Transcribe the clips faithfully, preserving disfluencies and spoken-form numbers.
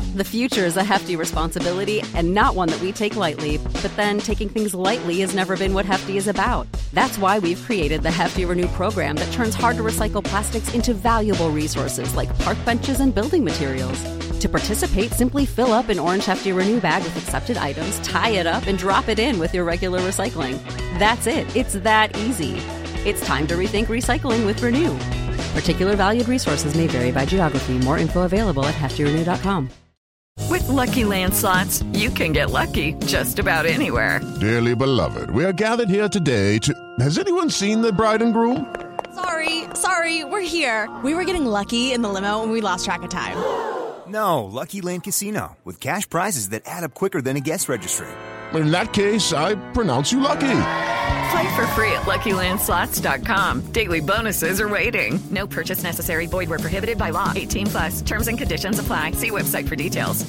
The future is a hefty responsibility and not one that we take lightly, but then taking things lightly has never been what Hefty is about. That's why we've created the Hefty Renew program that turns hard-to-recycle plastics into valuable resources like park benches and building materials. To participate, simply fill up an orange Hefty Renew bag with accepted items, tie it up, and drop it in with your regular recycling. That's it. It's that easy. It's time to rethink recycling with Renew. Particular valued resources may vary by geography. More info available at hefty renew dot com. With Lucky Land Slots, you can get lucky just about anywhere. Dearly beloved, we are gathered here today to... Has anyone seen the bride and groom? Sorry, sorry, we're here. We were getting lucky in the limo and we lost track of time. No, Lucky Land Casino, with cash prizes that add up quicker than a guest registry. In that case, I pronounce you lucky. Play for free at lucky land slots dot com. Daily bonuses are waiting. No purchase necessary. Void where prohibited by law. eighteen plus. Terms and conditions apply. See website for details.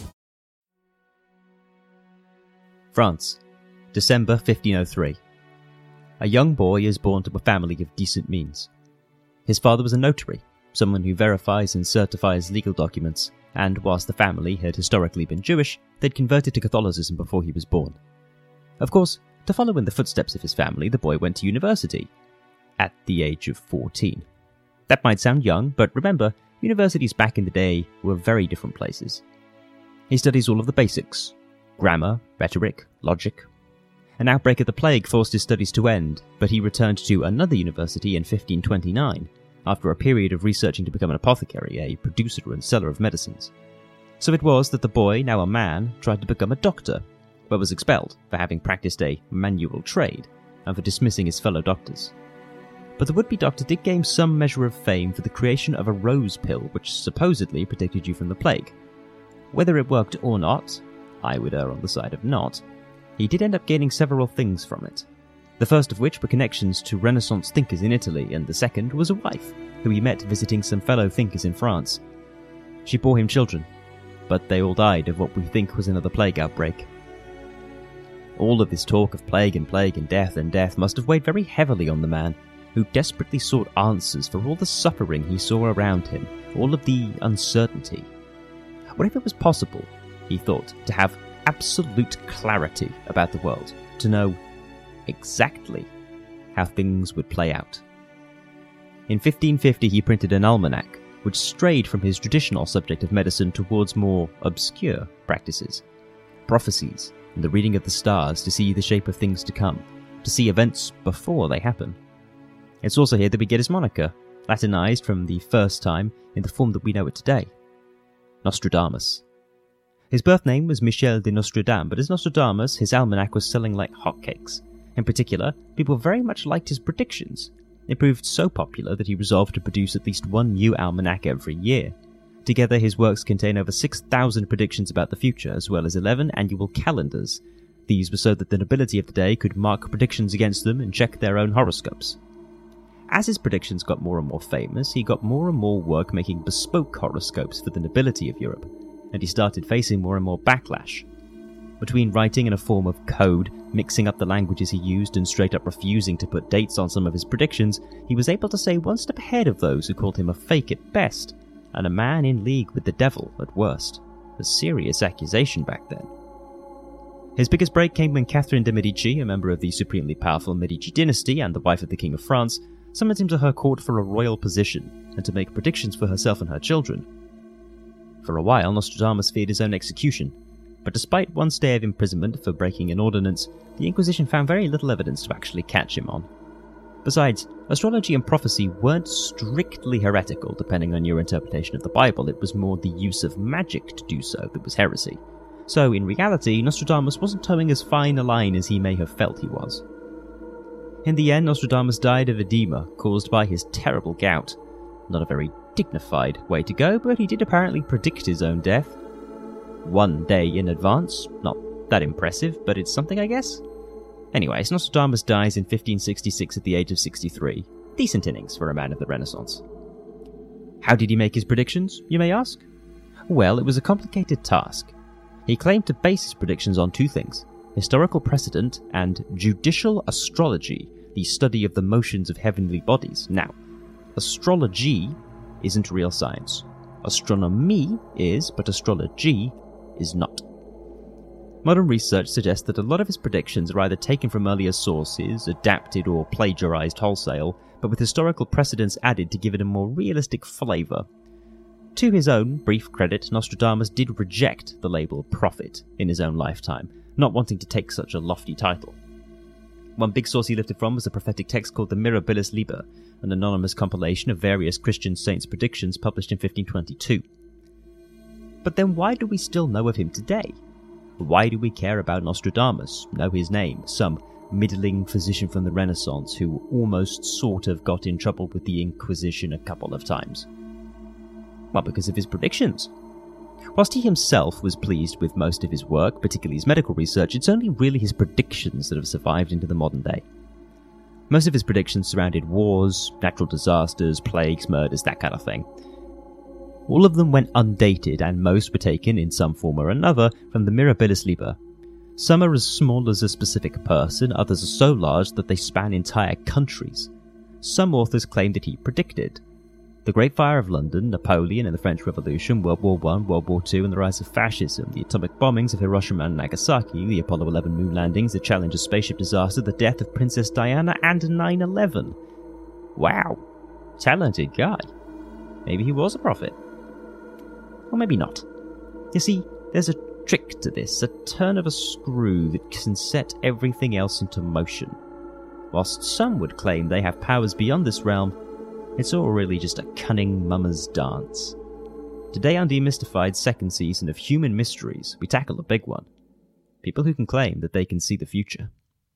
France, December fifteen oh three. A young boy is born to a family of decent means. His father was a notary, someone who verifies and certifies legal documents, and whilst the family had historically been Jewish, they'd converted to Catholicism before he was born. Of course, to follow in the footsteps of his family, the boy went to university at the age of fourteen. That might sound young, but remember, universities back in the day were very different places. He studies all of the basics: grammar, rhetoric, logic. An outbreak of the plague forced his studies to end, but he returned to another university in fifteen twenty-nine, after a period of researching to become an apothecary, a producer and seller of medicines. So it was that the boy, now a man, tried to become a doctor, but was expelled for having practiced a manual trade and for dismissing his fellow doctors. But the would-be doctor did gain some measure of fame for the creation of a rose pill which supposedly protected you from the plague. Whether it worked or not, I would err on the side of not, he did end up gaining several things from it. The first of which were connections to Renaissance thinkers in Italy, and the second was a wife, who he met visiting some fellow thinkers in France. She bore him children, but they all died of what we think was another plague outbreak. All of this talk of plague and plague and death and death must have weighed very heavily on the man, who desperately sought answers for all the suffering he saw around him, all of the uncertainty. What if it was possible, he thought, to have absolute clarity about the world, to know exactly how things would play out? In fifteen fifty he printed an almanac, which strayed from his traditional subject of medicine towards more obscure practices, prophecies, and the reading of the stars to see the shape of things to come, to see events before they happen. It's also here that we get his moniker, Latinized from the first time in the form that we know it today: Nostradamus. His birth name was Michel de Nostradam, but as Nostradamus, his almanac was selling like hotcakes. In particular, people very much liked his predictions. It proved so popular that he resolved to produce at least one new almanac every year. Together, his works contain over six thousand predictions about the future, as well as eleven annual calendars. These were so that the nobility of the day could mark predictions against them and check their own horoscopes. As his predictions got more and more famous, he got more and more work making bespoke horoscopes for the nobility of Europe, and he started facing more and more backlash. Between writing in a form of code, mixing up the languages he used, and straight up refusing to put dates on some of his predictions, he was able to stay one step ahead of those who called him a fake at best, and a man in league with the devil at worst. A serious accusation back then. His biggest break came when Catherine de' Medici, a member of the supremely powerful Medici dynasty and the wife of the King of France, summoned him to her court for a royal position, and to make predictions for herself and her children. For a while, Nostradamus feared his own execution, but despite one stay of imprisonment for breaking an ordinance, the Inquisition found very little evidence to actually catch him on. Besides, astrology and prophecy weren't strictly heretical depending on your interpretation of the Bible. It was more the use of magic to do so that was heresy. So, in reality, Nostradamus wasn't towing as fine a line as he may have felt he was. In the end, Nostradamus died of edema caused by his terrible gout. Not a very dignified way to go, but he did apparently predict his own death. One day in advance. Not that impressive, but it's something, I guess. Anyway, Nostradamus dies in fifteen sixty-six at the age of sixty-three. Decent innings for a man of the Renaissance. How did he make his predictions, you may ask? Well, it was a complicated task. He claimed to base his predictions on two things: historical precedent and judicial astrology, the study of the motions of heavenly bodies. Now, astrology isn't real science. Astronomy is, but astrology is not. Modern research suggests that a lot of his predictions are either taken from earlier sources, adapted or plagiarized wholesale, but with historical precedents added to give it a more realistic flavour. To his own brief credit, Nostradamus did reject the label prophet in his own lifetime, not wanting to take such a lofty title. One big source he lifted from was a prophetic text called the Mirabilis Liber, an anonymous compilation of various Christian saints' predictions published in fifteen twenty-two. But then why do we still know of him today? Why do we care about Nostradamus, know his name, some middling physician from the Renaissance who almost sort of got in trouble with the Inquisition a couple of times? Well, because of his predictions. Whilst he himself was pleased with most of his work, particularly his medical research, it's only really his predictions that have survived into the modern day. Most of his predictions surrounded wars, natural disasters, plagues, murders, that kind of thing. All of them went undated, and most were taken, in some form or another, from the Mirabilis Liber. Some are as small as a specific person, others are so large that they span entire countries. Some authors claim that he predicted the Great Fire of London, Napoleon and the French Revolution, World War One, World War Two and the rise of fascism, the atomic bombings of Hiroshima and Nagasaki, the Apollo eleven moon landings, the Challenger spaceship disaster, the death of Princess Diana, and nine eleven. Wow. Talented guy. Maybe he was a prophet. Or maybe not. You see, there's a trick to this, a turn of a screw that can set everything else into motion. Whilst some would claim they have powers beyond this realm, it's all really just a cunning mummer's dance. Today on Demystified's second season of Human Mysteries, we tackle a big one. People who can claim that they can see the future.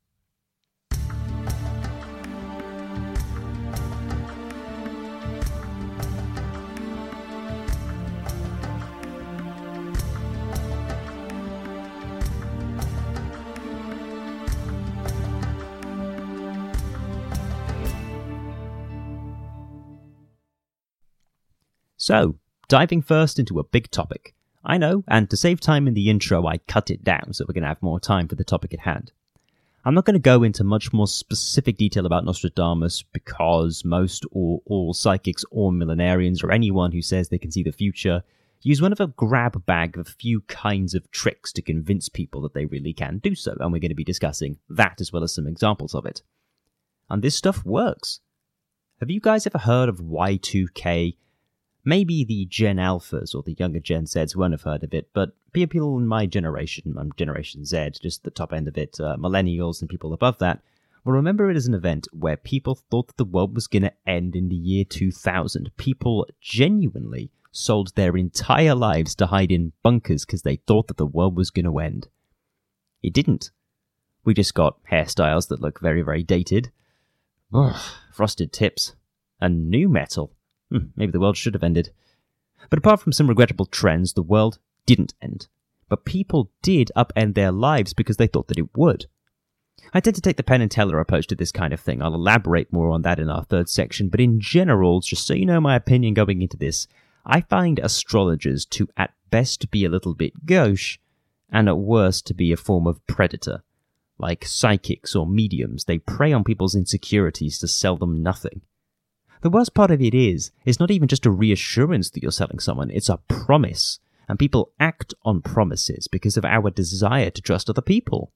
So, diving first into a big topic. I know, and to save time in the intro I cut it down so we're going to have more time for the topic at hand. I'm not going to go into much more specific detail about Nostradamus because most or all psychics or millenarians or anyone who says they can see the future use one of a grab bag of a few kinds of tricks to convince people that they really can do so, and we're going to be discussing that as well as some examples of it. And this stuff works. Have you guys ever heard of Y two K? Maybe the Gen Alphas or the younger Gen Zs won't have heard of it, but people in my generation, um, Generation Z, just the top end of it, uh, millennials and people above that, will remember it as an event where people thought that the world was going to end in the year two thousand. People genuinely sold their entire lives to hide in bunkers because they thought that the world was going to end. It didn't. We just got hairstyles that look very, very dated, ugh, frosted tips, and new metal. Hmm, maybe the world should have ended. But apart from some regrettable trends, the world didn't end. But people did upend their lives because they thought that it would. I tend to take the Penn and Teller approach to this kind of thing. I'll elaborate more on that in our third section, but in general, just so you know my opinion going into this, I find astrologers to at best be a little bit gauche, and at worst to be a form of predator. Like psychics or mediums, they prey on people's insecurities to sell them nothing. The worst part of it is, it's not even just a reassurance that you're selling someone, it's a promise. And people act on promises because of our desire to trust other people.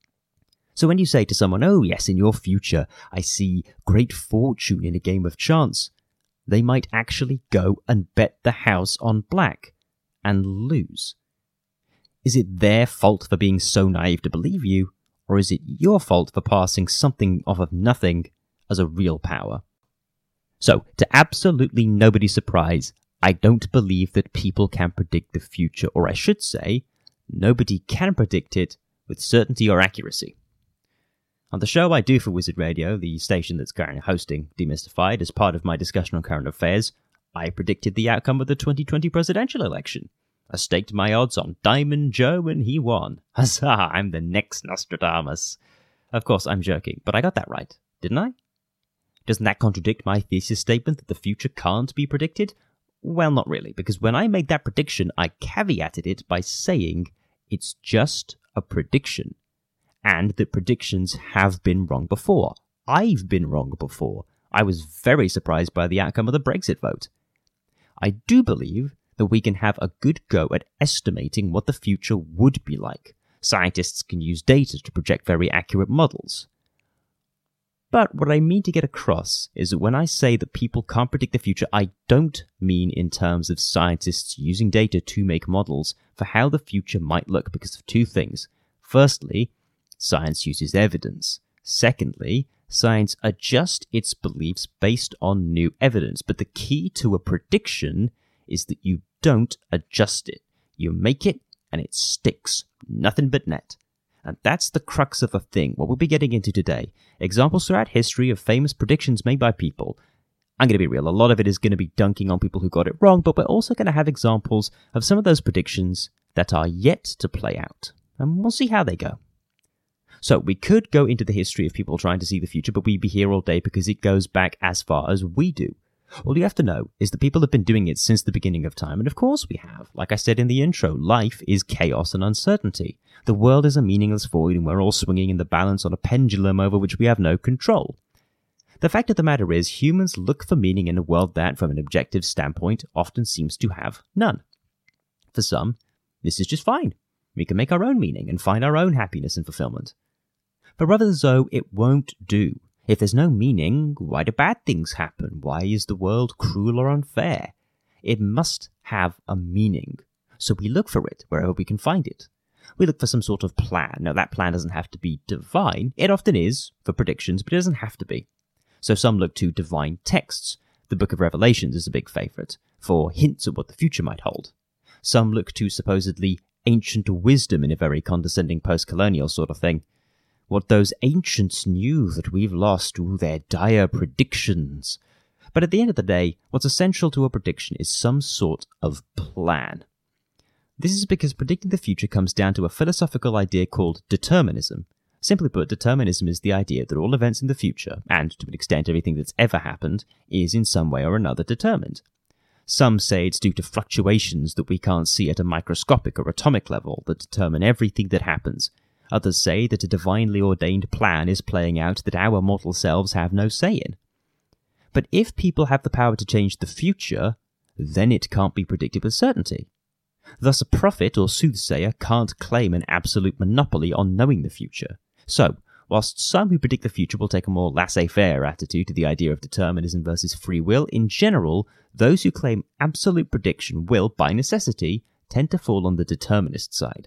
So when you say to someone, oh yes, in your future, I see great fortune in a game of chance, they might actually go and bet the house on black and lose. Is it their fault for being so naive to believe you, or is it your fault for passing something off of nothing as a real power? So, to absolutely nobody's surprise, I don't believe that people can predict the future, or I should say, nobody can predict it with certainty or accuracy. On the show I do for Wizard Radio, the station that's currently hosting Demystified, as part of my discussion on current affairs, I predicted the outcome of the twenty twenty presidential election. I staked my odds on Diamond Joe and he won. Huzzah, I'm the next Nostradamus. Of course, I'm joking, but I got that right, didn't I? Doesn't that contradict my thesis statement that the future can't be predicted? Well, not really, because when I made that prediction, I caveated it by saying it's just a prediction, and that predictions have been wrong before. I've been wrong before. I was very surprised by the outcome of the Brexit vote. I do believe that we can have a good go at estimating what the future would be like. Scientists can use data to project very accurate models. But what I mean to get across is that when I say that people can't predict the future, I don't mean in terms of scientists using data to make models for how the future might look because of two things. Firstly, science uses evidence. Secondly, science adjusts its beliefs based on new evidence. But the key to a prediction is that you don't adjust it. You make it and it sticks. Nothing but net. And that's the crux of the thing, what we'll be getting into today. Examples throughout history of famous predictions made by people. I'm going to be real, a lot of it is going to be dunking on people who got it wrong, but we're also going to have examples of some of those predictions that are yet to play out. And we'll see how they go. So we could go into the history of people trying to see the future, but we'd be here all day because it goes back as far as we do. All you have to know is that people have been doing it since the beginning of time, and of course we have. Like I said in the intro, life is chaos and uncertainty. The world is a meaningless void, and we're all swinging in the balance on a pendulum over which we have no control. The fact of the matter is, humans look for meaning in a world that, from an objective standpoint, often seems to have none. For some, this is just fine. We can make our own meaning and find our own happiness and fulfillment. For others, though, it won't do. If there's no meaning, why do bad things happen? Why is the world cruel or unfair? It must have a meaning. So we look for it wherever we can find it. We look for some sort of plan. Now, that plan doesn't have to be divine. It often is, for predictions, but it doesn't have to be. So some look to divine texts. The Book of Revelations is a big favourite, for hints at what the future might hold. Some look to supposedly ancient wisdom in a very condescending post-colonial sort of thing. What those ancients knew that we've lost to their dire predictions. But at the end of the day, what's essential to a prediction is some sort of plan. This is because predicting the future comes down to a philosophical idea called determinism. Simply put, determinism is the idea that all events in the future, and to an extent everything that's ever happened, is in some way or another determined. Some say it's due to fluctuations that we can't see at a microscopic or atomic level that determine everything that happens. Others say that a divinely ordained plan is playing out that our mortal selves have no say in. But if people have the power to change the future, then it can't be predicted with certainty. Thus, a prophet or soothsayer can't claim an absolute monopoly on knowing the future. So, whilst some who predict the future will take a more laissez-faire attitude to the idea of determinism versus free will, in general, those who claim absolute prediction will, by necessity, tend to fall on the determinist side.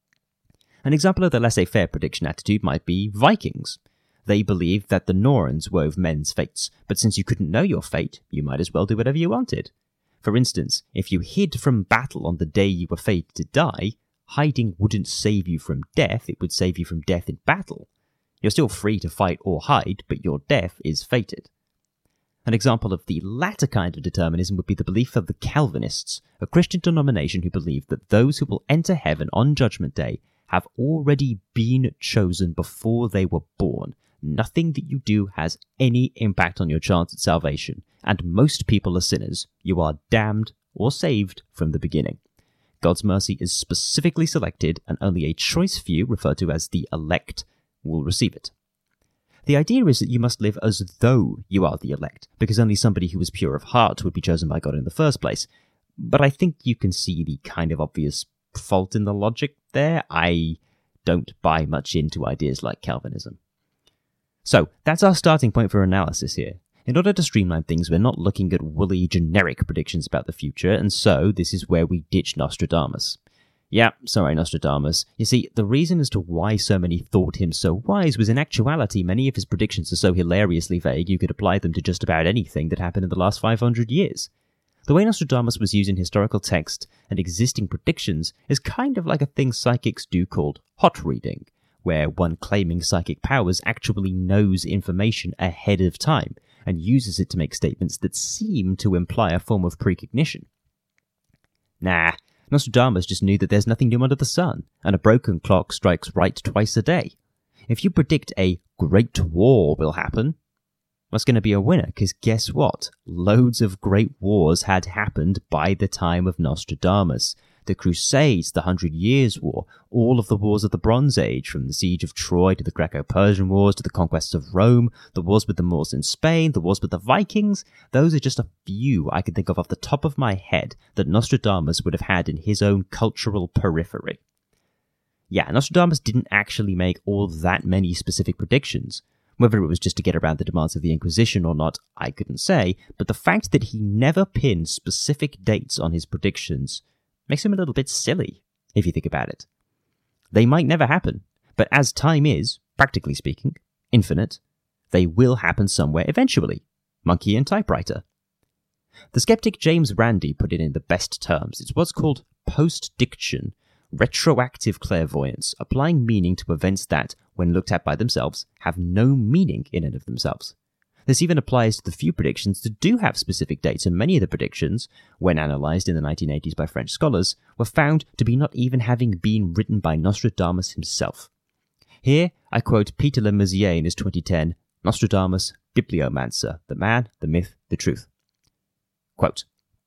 An example of the laissez-faire prediction attitude might be Vikings. They believed that the Norns wove men's fates, but since you couldn't know your fate, you might as well do whatever you wanted. For instance, if you hid from battle on the day you were fated to die, hiding wouldn't save you from death, it would save you from death in battle. You're still free to fight or hide, but your death is fated. An example of the latter kind of determinism would be the belief of the Calvinists, a Christian denomination who believe that those who will enter heaven on Judgment Day have already been chosen before they were born. Nothing that you do has any impact on your chance at salvation, and most people are sinners. You are damned or saved from the beginning. God's mercy is specifically selected, and only a choice few, referred to as the elect, will receive it. The idea is that you must live as though you are the elect, because only somebody who is pure of heart would be chosen by God in the first place. But I think you can see the kind of obvious fault in the logic there. I don't buy much into ideas like Calvinism. So, that's our starting point for analysis here. In order to streamline things, we're not looking at woolly, generic predictions about the future, and so this is where we ditch Nostradamus. Yeah, sorry Nostradamus. You see, the reason as to why so many thought him so wise was in actuality many of his predictions are so hilariously vague you could apply them to just about anything that happened in the last five hundred years. The way Nostradamus was used in historical text and existing predictions is kind of like a thing psychics do called hot reading, where one claiming psychic powers actually knows information ahead of time and uses it to make statements that seem to imply a form of precognition. Nah, Nostradamus just knew that there's nothing new under the sun, and a broken clock strikes right twice a day. If you predict a great war will happen, what's going to be a winner? Because guess what? Loads of great wars had happened by the time of Nostradamus. the Crusades, the Hundred Years' War, all of the wars of the Bronze Age, from the Siege of Troy to the Greco-Persian Wars to the conquests of Rome, the wars with the Moors in Spain, the wars with the Vikings. Those are just a few I can think of off the top of my head that Nostradamus would have had in his own cultural periphery. Yeah, Nostradamus didn't actually make all that many specific predictions. Whether it was just to get around the demands of the Inquisition or not, I couldn't say, but the fact that he never pinned specific dates on his predictions makes him a little bit silly, if you think about it. They might never happen, but as time is, practically speaking, infinite, they will happen somewhere eventually. Monkey and typewriter. The skeptic James Randi put it in the best terms. It's what's called post-diction, retroactive clairvoyance, applying meaning to events that, when looked at by themselves, have no meaning in and of themselves. This even applies to the few predictions that do have specific dates, and many of the predictions, when analysed in the nineteen eighties by French scholars, were found to be not even having been written by Nostradamus himself. Here, I quote Peter Le Messier in his twenty ten Nostradamus, Bibliomancer, the man, the myth, the truth. Quote,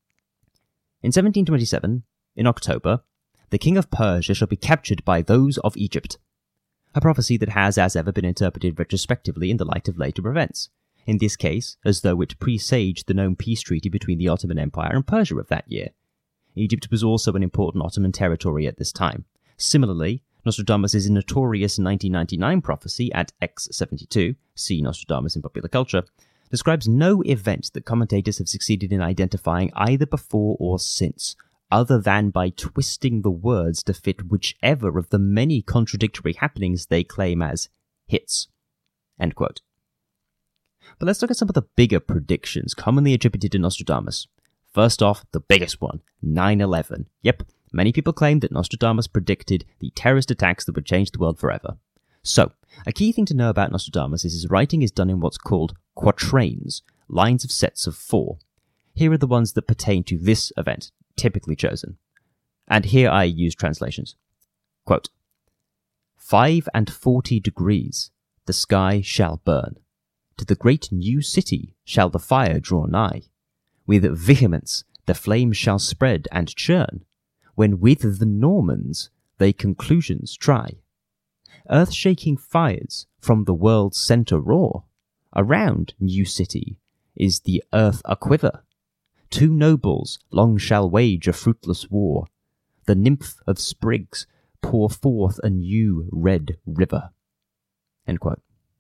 in seventeen twenty-seven, in October, the king of Persia shall be captured by those of Egypt. A prophecy that has as ever been interpreted retrospectively in the light of later events, in this case as though it presaged the known peace treaty between the Ottoman Empire and Persia of that year. Egypt was also an important Ottoman territory at this time. Similarly, Nostradamus' notorious nineteen ninety-nine prophecy at X seventy-two, see Nostradamus in Popular Culture, describes no event that commentators have succeeded in identifying either before or since, other than by twisting the words to fit whichever of the many contradictory happenings they claim as hits. End quote. But let's look at some of the bigger predictions commonly attributed to Nostradamus. First off, the biggest one, nine eleven. Yep, many people claim that Nostradamus predicted the terrorist attacks that would change the world forever. So, a key thing to know about Nostradamus is his writing is done in what's called quatrains, lines of sets of four. Here are the ones that pertain to this event, typically chosen. And here I use translations. Quote, Five and forty degrees the sky shall burn. To the great new city shall the fire draw nigh. With vehemence the flames shall spread and churn, when with the Normans they conclusions try. Earth-shaking fires from the world's centre roar. Around new city is the earth a-quiver. Two nobles long shall wage a fruitless war. The nymph of sprigs pour forth a new red river. End quote.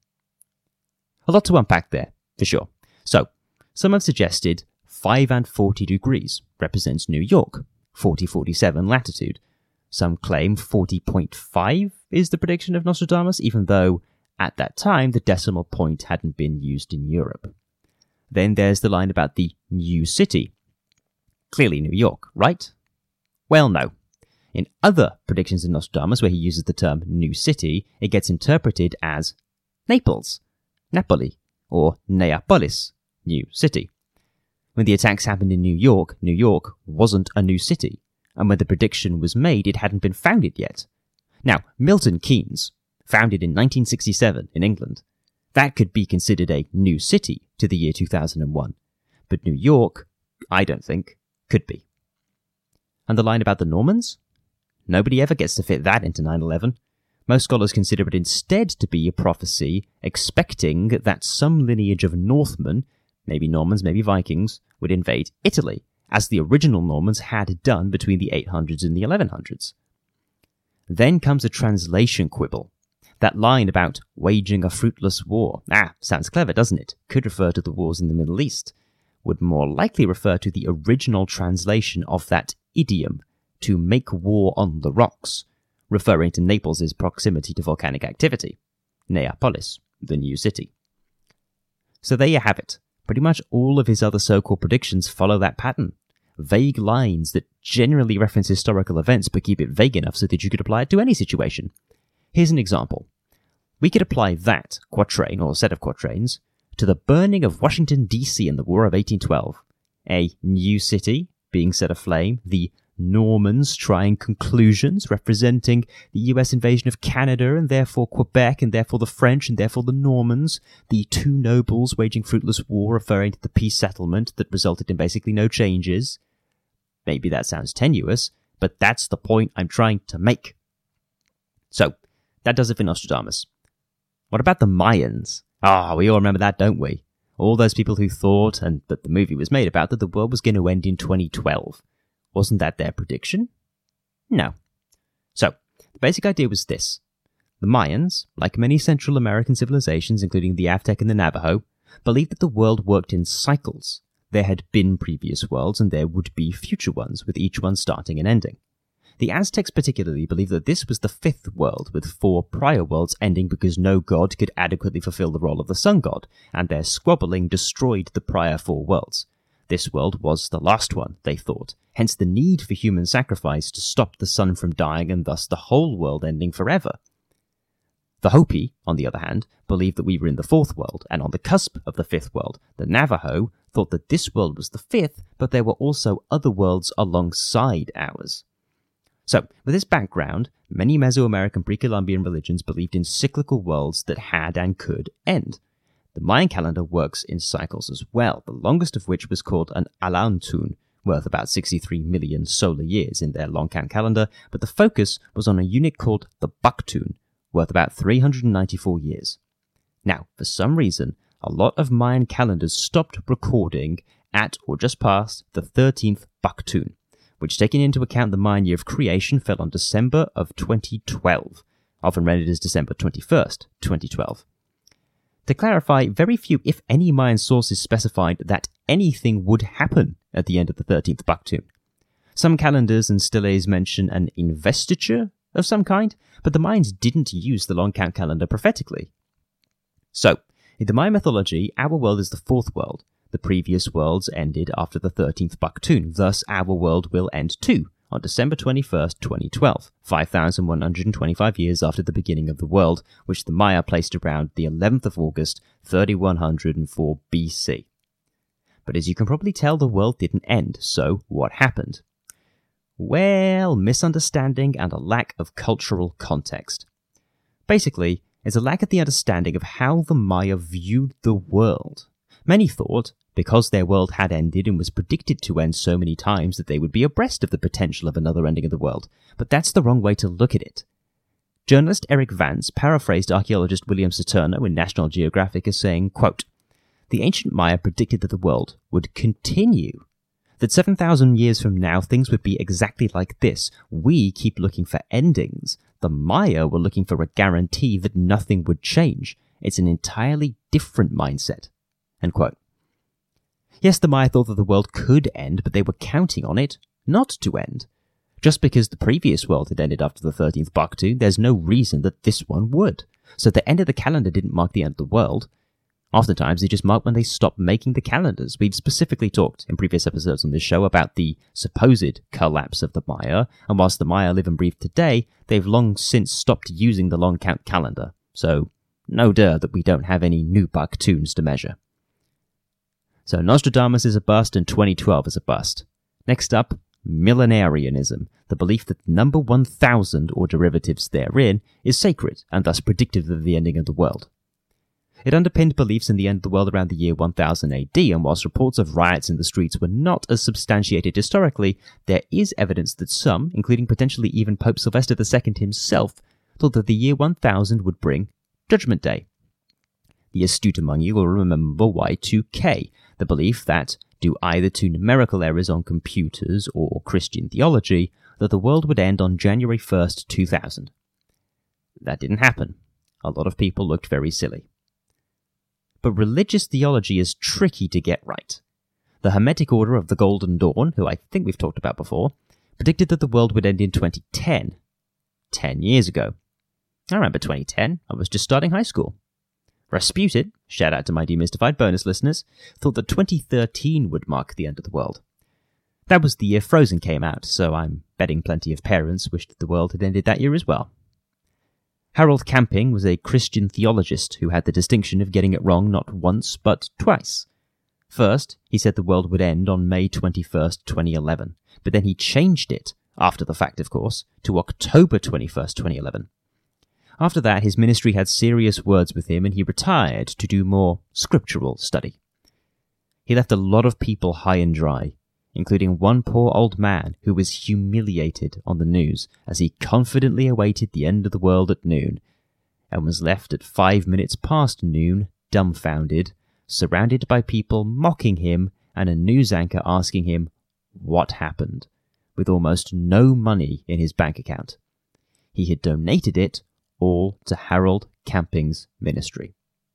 A lot to unpack there, for sure. So, some have suggested five and forty degrees represents New York, forty forty-seven latitude. Some claim forty point five is the prediction of Nostradamus, even though, at that time, the decimal point hadn't been used in Europe. Then there's the line about the new city. Clearly New York, right? Well, no. In other predictions in Nostradamus, where he uses the term new city, it gets interpreted as Naples, Napoli, or Neapolis, new city. When the attacks happened in New York, New York wasn't a new city, and when the prediction was made, it hadn't been founded yet. Now, Milton Keynes, founded in nineteen sixty-seven in England, that could be considered a new city to the year two thousand one. But New York, I don't think, could be. And the line about the Normans? Nobody ever gets to fit that into nine eleven. Most scholars consider it instead to be a prophecy expecting that some lineage of Northmen, maybe Normans, maybe Vikings, would invade Italy, as the original Normans had done between the eight hundreds and the eleven hundreds. Then comes a translation quibble. That line about waging a fruitless war. Ah, sounds clever, doesn't it? Could refer to the wars in the Middle East. Would more likely refer to the original translation of that idiom, to make war on the rocks, referring to Naples' proximity to volcanic activity. Neapolis, the new city. So there you have it. Pretty much all of his other so-called predictions follow that pattern. Vague lines that generally reference historical events but keep it vague enough so that you could apply it to any situation. Here's an example. We could apply that quatrain, or set of quatrains, to the burning of Washington, D C in the War of eighteen twelve. A new city being set aflame, the Normans trying conclusions representing the U S invasion of Canada and therefore Quebec and therefore the French and therefore the Normans, the two nobles waging fruitless war referring to the peace settlement that resulted in basically no changes. Maybe that sounds tenuous, but that's the point I'm trying to make. So, that does it for Nostradamus. What about the Mayans? Ah, we all remember that, don't we? All those people who thought, and that the movie was made about, that the world was going to end in twenty twelve. Wasn't that their prediction? No. So, the basic idea was this. The Mayans, like many Central American civilizations, including the Aztec and the Navajo, believed that the world worked in cycles. There had been previous worlds, and there would be future ones, with each one starting and ending. The Aztecs particularly believed that this was the fifth world, with four prior worlds ending because no god could adequately fulfill the role of the sun god, and their squabbling destroyed the prior four worlds. This world was the last one, they thought, hence the need for human sacrifice to stop the sun from dying and thus the whole world ending forever. The Hopi, on the other hand, believed that we were in the fourth world, and on the cusp of the fifth world. The Navajo thought that this world was the fifth, but there were also other worlds alongside ours. So, with this background, many Mesoamerican pre-Columbian religions believed in cyclical worlds that had and could end. The Mayan calendar works in cycles as well, the longest of which was called an Alauntun, worth about sixty-three million solar years in their long count calendar, but the focus was on a unit called the Bucktun, worth about three hundred ninety-four years. Now, for some reason, a lot of Mayan calendars stopped recording at or just past the thirteenth Bucktun, which, taking into account the Mayan year of creation, fell on December of twenty twelve, often rendered as December twenty-first, twenty twelve. To clarify, very few, if any, Mayan sources specified that anything would happen at the end of the thirteenth Bucktun. Some calendars and steles mention an investiture of some kind, but the Mayans didn't use the long count calendar prophetically. So, in the Mayan mythology, our world is the fourth world. The previous worlds ended after the thirteenth Bucktun, thus our world will end too, on December twenty-first, twenty twelve, five thousand one hundred twenty-five years after the beginning of the world, which the Maya placed around the eleventh of August, thirty-one hundred four B C. But as you can probably tell, the world didn't end, so what happened? Well, misunderstanding and a lack of cultural context. Basically, it's a lack of the understanding of how the Maya viewed the world. Many thought, because their world had ended and was predicted to end so many times, that they would be abreast of the potential of another ending of the world, but that's the wrong way to look at it. Journalist Eric Vance paraphrased archaeologist William Saturno in National Geographic as saying, quote, "The ancient Maya predicted that the world would continue. That seven thousand years from now things would be exactly like this. We keep looking for endings. The Maya were looking for a guarantee that nothing would change. It's an entirely different mindset." End quote. Yes, the Maya thought that the world could end, but they were counting on it not to end. Just because the previous world had ended after the thirteenth Bucktun, there's no reason that this one would. So the end of the calendar didn't mark the end of the world. Oftentimes, they just mark when they stopped making the calendars. We've specifically talked in previous episodes on this show about the supposed collapse of the Maya, and whilst the Maya live and breathe today, they've long since stopped using the long count calendar. So, no duh that we don't have any new Bucktuns to measure. So Nostradamus is a bust and twenty twelve is a bust. Next up, millenarianism, the belief that number one thousand or derivatives therein is sacred and thus predictive of the ending of the world. It underpinned beliefs in the end of the world around the year one thousand A D, and whilst reports of riots in the streets were not as substantiated historically, there is evidence that some, including potentially even Pope Sylvester the Second himself, thought that the year one thousand would bring Judgment Day. The astute among you will remember Y two K, the belief that, due either to numerical errors on computers or Christian theology, that the world would end on January first, two thousand. That didn't happen. A lot of people looked very silly. But religious theology is tricky to get right. The Hermetic Order of the Golden Dawn, who I think we've talked about before, predicted that the world would end in twenty ten. Ten years ago. I remember twenty ten. I was just starting high school. Rasputin, shout out to my demystified bonus listeners, thought that twenty thirteen would mark the end of the world. That was the year Frozen came out, so I'm betting plenty of parents wished the world had ended that year as well. Harold Camping was a Christian theologist who had the distinction of getting it wrong not once, but twice. First, he said the world would end on May twenty-first, twenty eleven, but then he changed it, after the fact of course, to October twenty-first, twenty eleven. After that, his ministry had serious words with him and he retired to do more scriptural study. He left a lot of people high and dry, including one poor old man who was humiliated on the news as he confidently awaited the end of the world at noon, and was left at five minutes past noon, dumbfounded, surrounded by people mocking him and a news anchor asking him what happened, with almost no money in his bank account. He had donated it all to Harold Camping's ministry.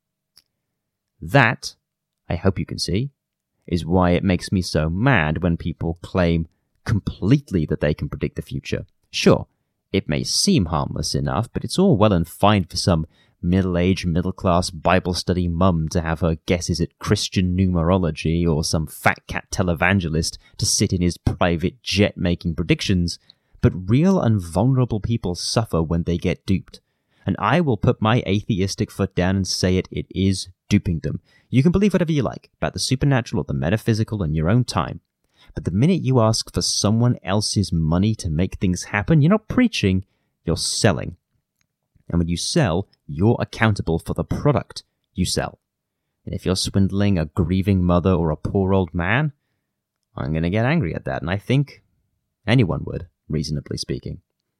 That, I hope you can see, is why it makes me so mad when people claim completely that they can predict the future. Sure, it may seem harmless enough, but it's all well and fine for some middle-aged, middle-class Bible study mum to have her guesses at Christian numerology, or some fat cat televangelist to sit in his private jet making predictions, but real and vulnerable people suffer when they get duped. And I will put my atheistic foot down and say it, it is duping them. You can believe whatever you like about the supernatural or the metaphysical in your own time, but the minute you ask for someone else's money to make things happen, you're not preaching, you're selling. And when you sell, you're accountable for the product you sell. And if you're swindling a grieving mother or a poor old man, I'm going to get angry at that, and I think anyone would, reasonably speaking.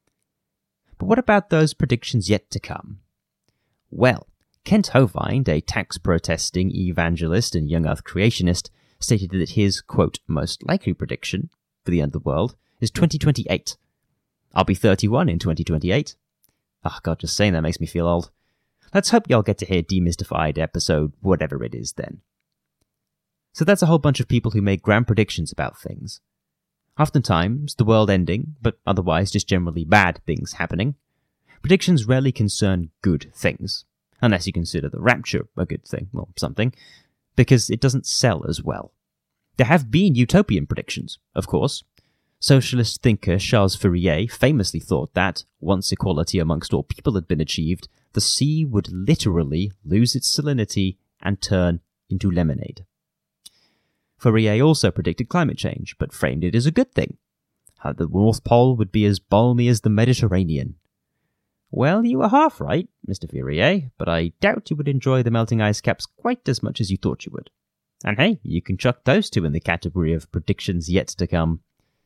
But what about those predictions yet to come? Well, Kent Hovind, a tax-protesting evangelist and young earth creationist, stated that his, quote, most likely prediction for the end of the world is twenty twenty-eight. I'll be thirty-one in twenty twenty-eight. Oh god, just saying that makes me feel old. Let's hope y'all get to hear Demystified episode whatever it is then. So that's a whole bunch of people who make grand predictions about things. Oftentimes, the world ending, but otherwise just generally bad things happening. Predictions rarely concern good things, unless you consider the rapture a good thing, or something, because it doesn't sell as well. There have been utopian predictions, of course. Socialist thinker Charles Fourier famously thought that, once equality amongst all people had been achieved, the sea would literally lose its salinity and turn into lemonade. Fourier also predicted climate change, but framed it as a good thing. How the North Pole would be as balmy as the Mediterranean. Well, you were half right, Mister Fourier, but I doubt you would enjoy the melting ice caps quite as much as you thought you would. And hey, you can chuck those two in the category of predictions yet to come.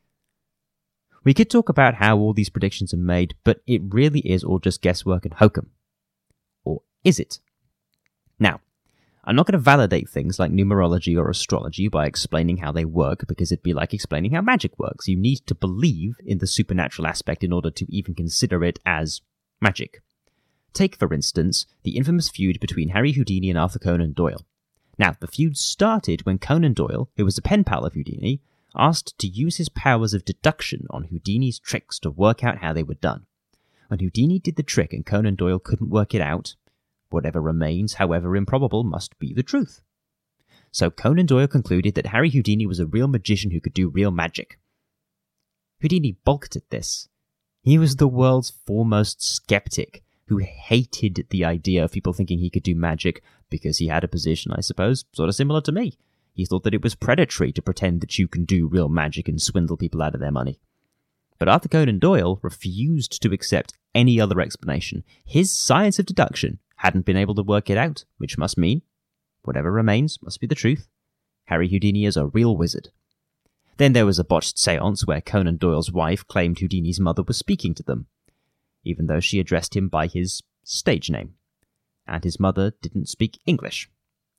We could talk about how all these predictions are made, but it really is all just guesswork and hokum. Or is it? Now, I'm not going to validate things like numerology or astrology by explaining how they work, because it'd be like explaining how magic works. You need to believe in the supernatural aspect in order to even consider it as magic. Take, for instance, the infamous feud between Harry Houdini and Arthur Conan Doyle. Now, the feud started when Conan Doyle, who was a pen pal of Houdini, asked to use his powers of deduction on Houdini's tricks to work out how they were done. When Houdini did the trick and Conan Doyle couldn't work it out, whatever remains, however improbable, must be the truth. So Conan Doyle concluded that Harry Houdini was a real magician who could do real magic. Houdini balked at this. He was the world's foremost skeptic, who hated the idea of people thinking he could do magic because he had a position, I suppose, sort of similar to me. He thought that it was predatory to pretend that you can do real magic and swindle people out of their money. But Arthur Conan Doyle refused to accept any other explanation. His science of deduction hadn't been able to work it out, which must mean, whatever remains must be the truth. Harry Houdini is a real wizard. Then there was a botched seance where Conan Doyle's wife claimed Houdini's mother was speaking to them, even though she addressed him by his stage name, and his mother didn't speak English.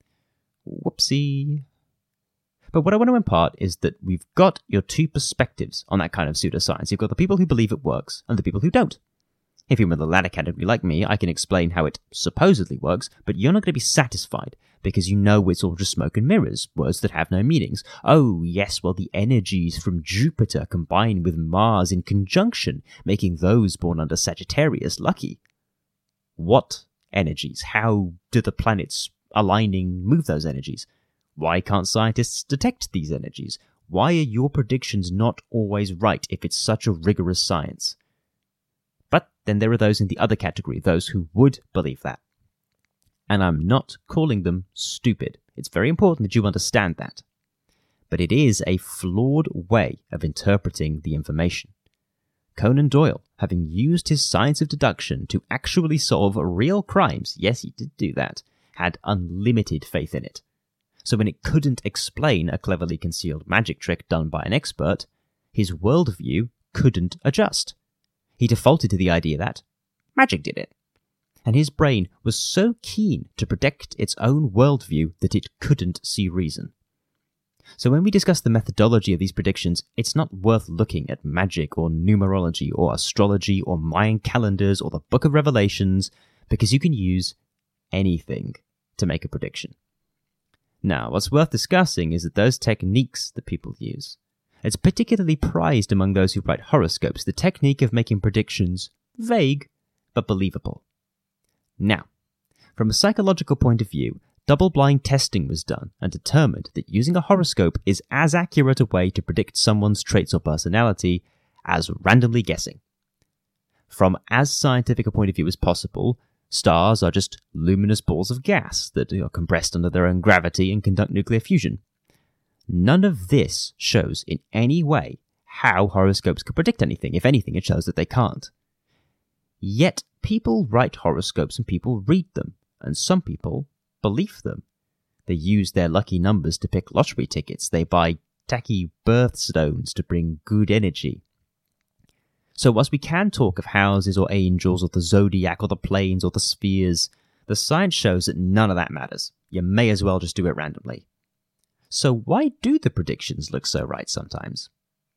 Whoopsie. But what I want to impart is that we've got your two perspectives on that kind of pseudoscience. You've got the people who believe it works, and the people who don't. If you're in the latter category like me, I can explain how it supposedly works, but you're not going to be satisfied, because you know it's all just smoke and mirrors, words that have no meanings. Oh, yes, well, the energies from Jupiter combine with Mars in conjunction, making those born under Sagittarius lucky. What energies? How do the planets aligning move those energies? Why can't scientists detect these energies? Why are your predictions not always right if it's such a rigorous science? But then there are those in the other category, those who would believe that. And I'm not calling them stupid. It's very important that you understand that. But it is a flawed way of interpreting the information. Conan Doyle, having used his science of deduction to actually solve real crimes, yes, he did do that, had unlimited faith in it. So when it couldn't explain a cleverly concealed magic trick done by an expert, his worldview couldn't adjust. He defaulted to the idea that magic did it. And his brain was so keen to protect its own worldview that it couldn't see reason. So when we discuss the methodology of these predictions, it's not worth looking at magic or numerology or astrology or Mayan calendars or the Book of Revelations, because you can use anything to make a prediction. Now, what's worth discussing is that those techniques that people use, it's particularly prized among those who write horoscopes, the technique of making predictions vague but believable. Now, from a psychological point of view, double-blind testing was done and determined that using a horoscope is as accurate a way to predict someone's traits or personality as randomly guessing. From as scientific a point of view as possible, stars are just luminous balls of gas that are compressed under their own gravity and conduct nuclear fusion. None of this shows in any way how horoscopes could predict anything. If anything, it shows that they can't. Yet, people write horoscopes and people read them, and some people believe them. They use their lucky numbers to pick lottery tickets. They buy tacky birthstones to bring good energy. So whilst we can talk of houses or angels or the zodiac or the planes or the spheres, the science shows that none of that matters. You may as well just do it randomly. So why do the predictions look so right sometimes?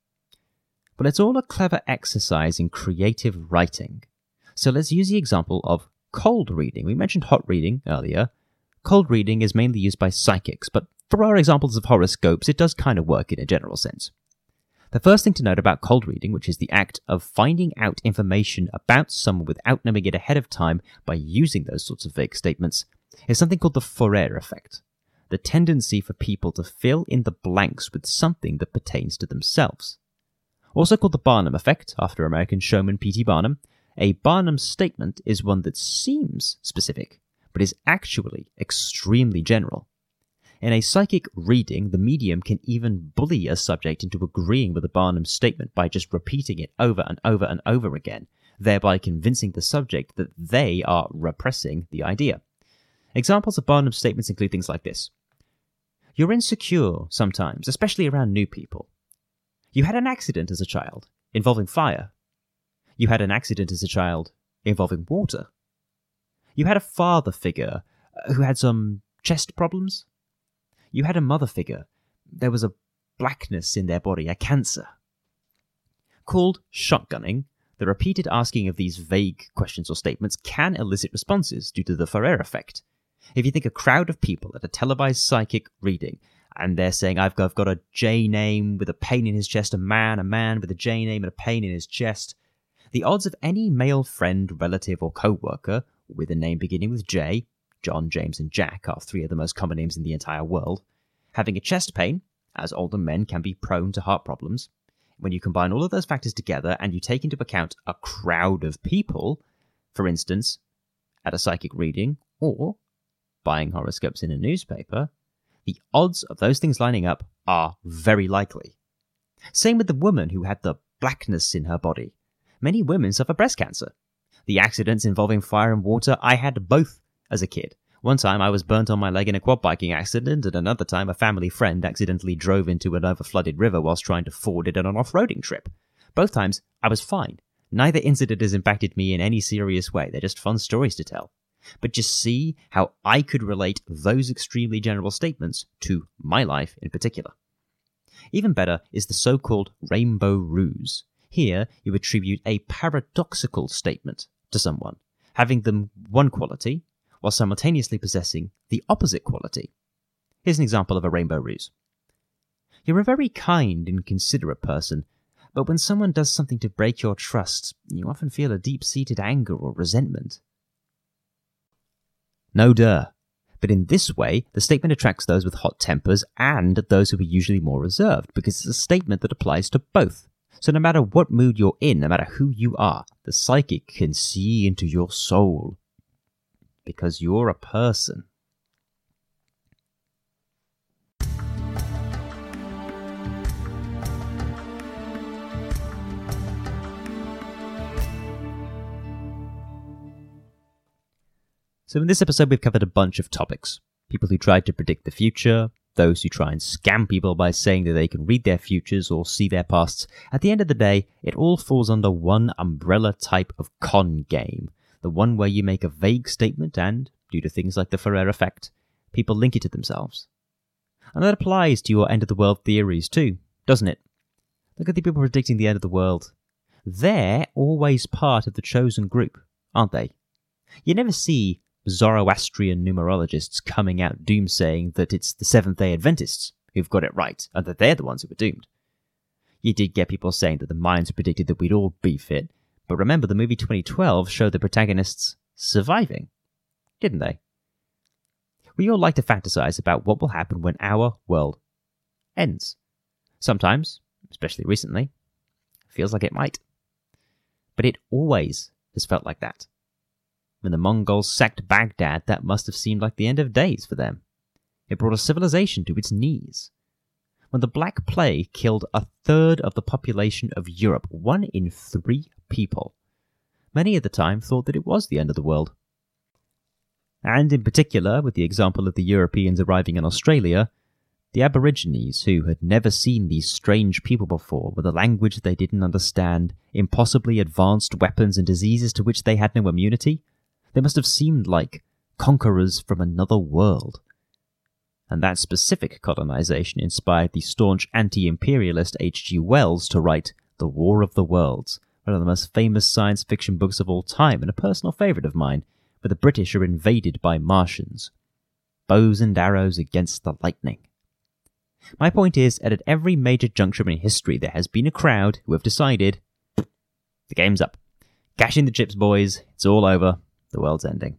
Well, it's all a clever exercise in creative writing. So let's use the example of cold reading. We mentioned hot reading earlier. Cold reading is mainly used by psychics, but for our examples of horoscopes, it does kind of work in a general sense. The first thing to note about cold reading, which is the act of finding out information about someone without knowing it ahead of time by using those sorts of vague statements, is something called the Fourier effect, the tendency for people to fill in the blanks with something that pertains to themselves. Also called the Barnum effect, after American showman P T Barnum, a Barnum statement is one that seems specific, but is actually extremely general. In a psychic reading, the medium can even bully a subject into agreeing with a Barnum statement by just repeating it over and over and over again, thereby convincing the subject that they are repressing the idea. Examples of Barnum statements include things like this. You're insecure sometimes, especially around new people. You had an accident as a child involving fire. You had an accident as a child involving water. You had a father figure who had some chest problems. You had a mother figure. There was a blackness in their body, a cancer. Called shotgunning, the repeated asking of these vague questions or statements can elicit responses due to the Fourier effect. If you think a crowd of people at a televised psychic reading, and they're saying, I've got, I've got a J name with a pain in his chest, a man, a man with a J name and a pain in his chest, the odds of any male friend, relative, or co-worker with a name beginning with J, John, James, and Jack are three of the most common names in the entire world, having a chest pain, as older men can be prone to heart problems. When you combine all of those factors together and you take into account a crowd of people, for instance, at a psychic reading or buying horoscopes in a newspaper, the odds of those things lining up are very likely. Same with the woman who had the blackness in her body. Many women suffer breast cancer. The accidents involving fire and water, I had both as a kid. One time I was burnt on my leg in a quad biking accident, and another time a family friend accidentally drove into an overflooded river whilst trying to ford it on an off-roading trip. Both times I was fine. Neither incident has impacted me in any serious way. They're just fun stories to tell. But just see how I could relate those extremely general statements to my life in particular. Even better is the so-called rainbow ruse. Here you attribute a paradoxical statement to someone, having them one quality, while simultaneously possessing the opposite quality. Here's an example of a rainbow ruse. You're a very kind and considerate person, but when someone does something to break your trust, you often feel a deep-seated anger or resentment. No duh. But in this way, the statement attracts those with hot tempers and those who are usually more reserved, because it's a statement that applies to both. So no matter what mood you're in, no matter who you are, the psychic can see into your soul. Because you're a person. So in this episode, we've covered a bunch of topics. People who tried to predict the future, those who try and scam people by saying that they can read their futures or see their pasts. At the end of the day, it all falls under one umbrella type of con game, the one where you make a vague statement and, due to things like the Fourier effect, people link it to themselves. And that applies to your end-of-the-world theories too, doesn't it? Look at the people predicting the end of the world. They're always part of the chosen group, aren't they? You never see Zoroastrian numerologists coming out doomsaying that it's the Seventh-day Adventists who've got it right, and that they're the ones who were doomed. You did get people saying that the Mayans predicted that we'd all be fit, but remember the movie twenty twelve showed the protagonists surviving, didn't they? We all like to fantasize about what will happen when our world ends. Sometimes, especially recently, it feels like it might. But it always has felt like that. When the Mongols sacked Baghdad, that must have seemed like the end of days for them. It brought a civilization to its knees. When the Black Plague killed a third of the population of Europe, one in three people, many at the time thought that it was the end of the world. And in particular, with the example of the Europeans arriving in Australia, the Aborigines, who had never seen these strange people before, with a language they didn't understand, impossibly advanced weapons and diseases to which they had no immunity, they must have seemed like conquerors from another world. And that specific colonization inspired the staunch anti-imperialist H G Wells to write The War of the Worlds, one of the most famous science fiction books of all time and a personal favourite of mine, where the British are invaded by Martians. Bows and arrows against the lightning. My point is, that at every major juncture in history there has been a crowd who have decided, the game's up. Cash in the chips, boys. It's all over. The world's ending.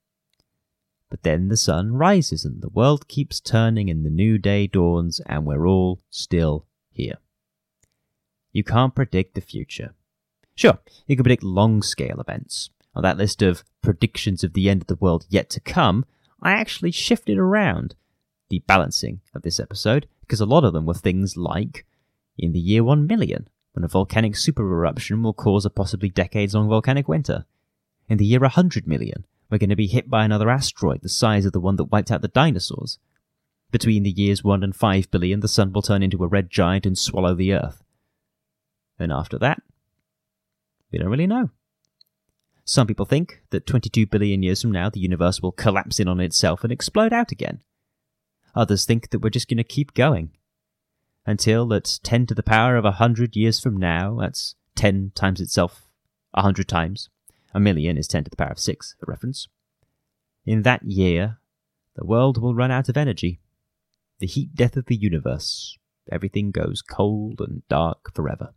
But then the sun rises and the world keeps turning and the new day dawns and we're all still here. You can't predict the future. Sure, you can predict long-scale events. On that list of predictions of the end of the world yet to come, I actually shifted around the balancing of this episode, because a lot of them were things like, in the year one million, when a volcanic super-eruption will cause a possibly decades-long volcanic winter. In the year one hundred million, we're going to be hit by another asteroid the size of the one that wiped out the dinosaurs. Between the years one and five billion, the sun will turn into a red giant and swallow the Earth. And after that, we don't really know. Some people think that twenty-two billion years from now, the universe will collapse in on itself and explode out again. Others think that we're just going to keep going. Until at ten to the power of one hundred years from now, that's ten times itself one hundred times. A million is ten to the power of six, a reference. In that year, the world will run out of energy. The heat death of the universe. Everything goes cold and dark forever.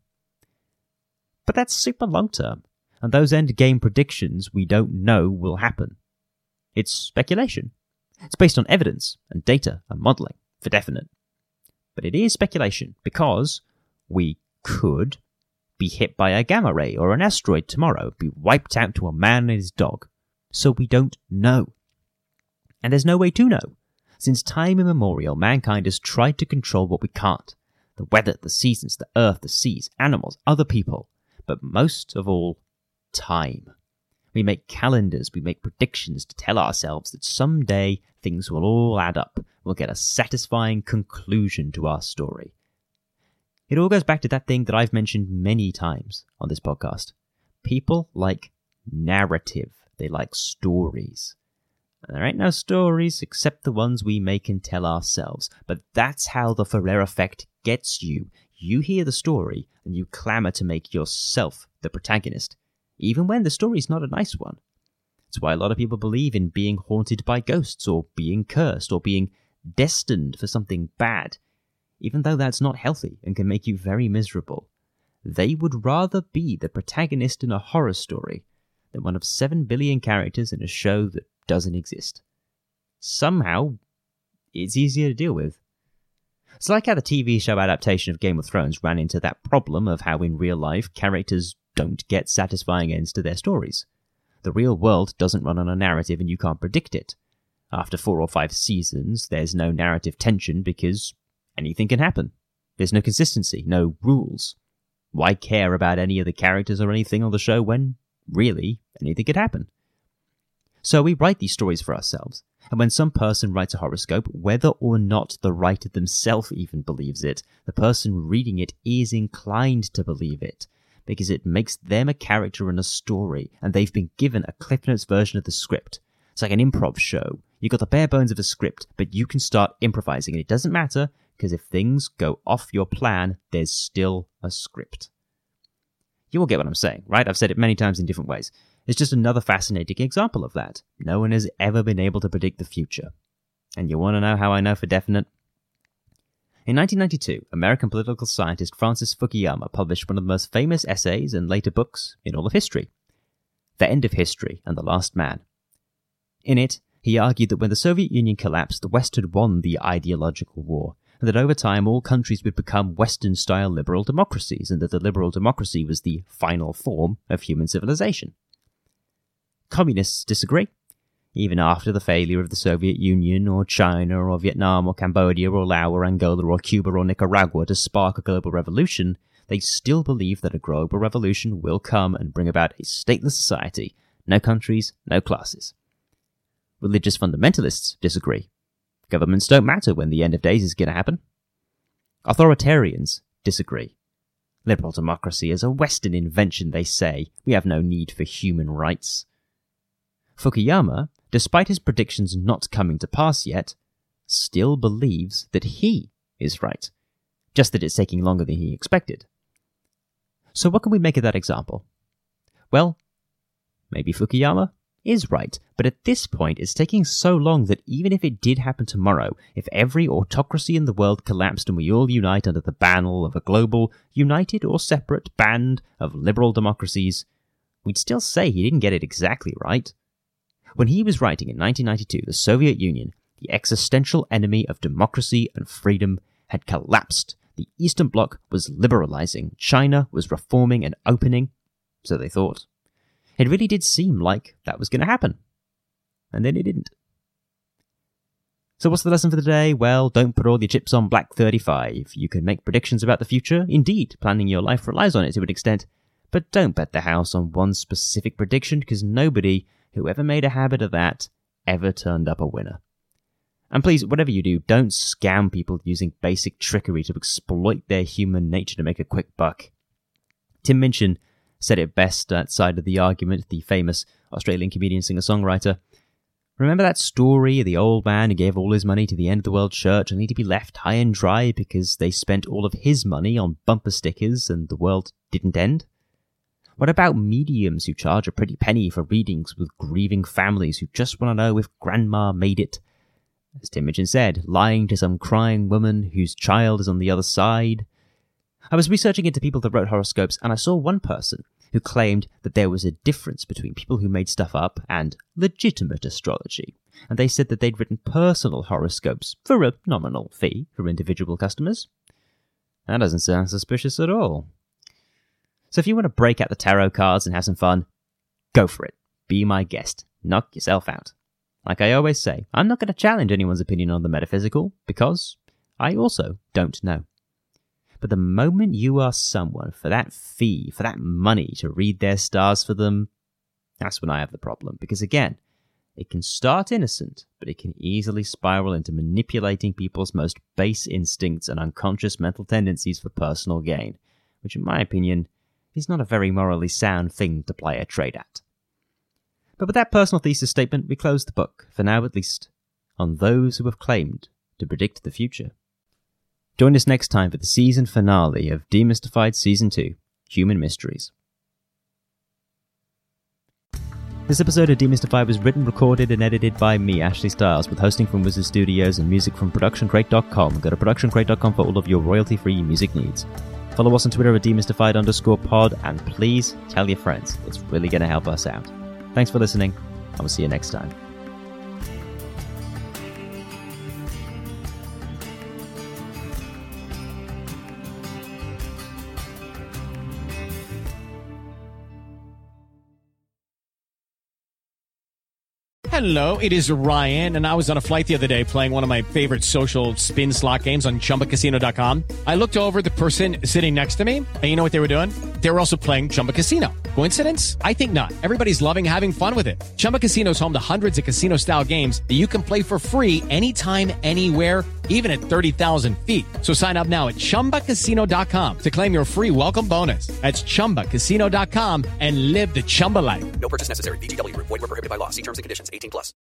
But that's super long term, and those endgame predictions we don't know will happen. It's speculation. It's based on evidence and data and modelling, for definite. But it is speculation, because we could be hit by a gamma ray or an asteroid tomorrow, be wiped out to a man and his dog. So we don't know. And there's no way to know. Since time immemorial, mankind has tried to control what we can't. The weather, the seasons, the earth, the seas, animals, other people. But most of all, time. We make calendars, we make predictions to tell ourselves that someday things will all add up. We'll get a satisfying conclusion to our story. It all goes back to that thing that I've mentioned many times on this podcast. People like narrative. They like stories. And there ain't no stories except the ones we make and tell ourselves. But that's how the Fourier effect gets you. You hear the story and you clamour to make yourself the protagonist, even when the story's not a nice one. That's why a lot of people believe in being haunted by ghosts, or being cursed, or being destined for something bad. Even though that's not healthy and can make you very miserable. They would rather be the protagonist in a horror story than one of seven billion characters in a show that doesn't exist. Somehow, it's easier to deal with. It's like how the T V show adaptation of Game of Thrones ran into that problem of how in real life characters don't get satisfying ends to their stories. The real world doesn't run on a narrative and you can't predict it. After four or five seasons, there's no narrative tension because anything can happen. There's no consistency, no rules. Why care about any of the characters or anything on the show when, really, anything could happen? So we write these stories for ourselves, And when some person writes a horoscope, whether or not the writer themselves even believes it, the person reading it is inclined to believe it, because it makes them a character in a story, and they've been given a Cliff Notes version of the script. It's like an improv show. You got the bare bones of a script, but you can start improvising, and it doesn't matter, because if things go off your plan, there's still a script. You will get what I'm saying, right? I've said it many times in different ways. It's just another fascinating example of that. No one has ever been able to predict the future. And you want to know how I know for definite? In nineteen ninety-two, American political scientist Francis Fukuyama published one of the most famous essays and later books in all of history, The End of History and the Last Man. In it, he argued that when the Soviet Union collapsed, the West had won the ideological war, and that over time all countries would become Western-style liberal democracies, and that the liberal democracy was the final form of human civilization. Communists disagree. Even after the failure of the Soviet Union, or China, or Vietnam, or Cambodia, or Laos, or Angola, or Cuba, or Nicaragua to spark a global revolution, they still believe that a global revolution will come and bring about a stateless society, no countries, no classes. Religious fundamentalists disagree. Governments don't matter when the end of days is going to happen. Authoritarians disagree. Liberal democracy is a Western invention, they say. We have no need for human rights. Fukuyama, despite his predictions not coming to pass yet, still believes that he is right, just that it's taking longer than he expected. So what can we make of that example? Well, maybe Fukuyama is right, but at this point it's taking so long that even if it did happen tomorrow, if every autocracy in the world collapsed and we all unite under the banner of a global, united or separate band of liberal democracies, we'd still say he didn't get it exactly right. When he was writing in nineteen ninety-two, the Soviet Union, the existential enemy of democracy and freedom, had collapsed. The Eastern Bloc was liberalizing. China was reforming and opening, so they thought. It really did seem like that was going to happen. And then it didn't. So what's the lesson for the day? Well, don't put all your chips on Black thirty-five. You can make predictions about the future. Indeed, planning your life relies on it to an extent. But don't bet the house on one specific prediction, because nobody who ever made a habit of that ever turned up a winner. And please, whatever you do, don't scam people using basic trickery to exploit their human nature to make a quick buck. Tim Minchin said it best at Side of the Argument, the famous Australian comedian, singer-songwriter. Remember that story of the old man who gave all his money to the End of the World Church only to be left high and dry because they spent all of his money on bumper stickers and the world didn't end? What about mediums who charge a pretty penny for readings with grieving families who just want to know if grandma made it? As Tim Minchin said, lying to some crying woman whose child is on the other side. I was researching into people that wrote horoscopes, and I saw one person who claimed that there was a difference between people who made stuff up and legitimate astrology. And they said that they'd written personal horoscopes for a nominal fee for individual customers. That doesn't sound suspicious at all. So if you want to break out the tarot cards and have some fun, go for it. Be my guest. Knock yourself out. Like I always say, I'm not going to challenge anyone's opinion on the metaphysical, because I also don't know. But the moment you ask someone for that fee, for that money to read their stars for them, that's when I have the problem. Because again, it can start innocent, but it can easily spiral into manipulating people's most base instincts and unconscious mental tendencies for personal gain, which in my opinion is not a very morally sound thing to play a trade at. But with that personal thesis statement, we close the book, for now at least, on those who have claimed to predict the future. Join us next time for the season finale of Demystified Season two, Human Mysteries. This episode of Demystified was written, recorded, and edited by me, Ashley Styles, with hosting from Wizard Studios and music from production crate dot com. Go to production crate dot com for all of your royalty-free music needs. Follow us on Twitter at demystified underscore pod, and please tell your friends. It's really going to help us out. Thanks for listening, and we'll see you next time. Hello, it is Ryan, and I was on a flight the other day playing one of my favorite social spin slot games on Chumba Casino dot com. I looked over at the person sitting next to me, and you know what they were doing? They were also playing Chumba Casino. Coincidence? I think not. Everybody's loving having fun with it. Chumba Casino is home to hundreds of casino-style games that you can play for free anytime, anywhere, even at thirty thousand feet. So sign up now at chumba casino dot com to claim your free welcome bonus. That's chumba casino dot com and live the Chumba life. No purchase necessary. V G W. Void where prohibited by law. See terms and conditions. eighteen plus.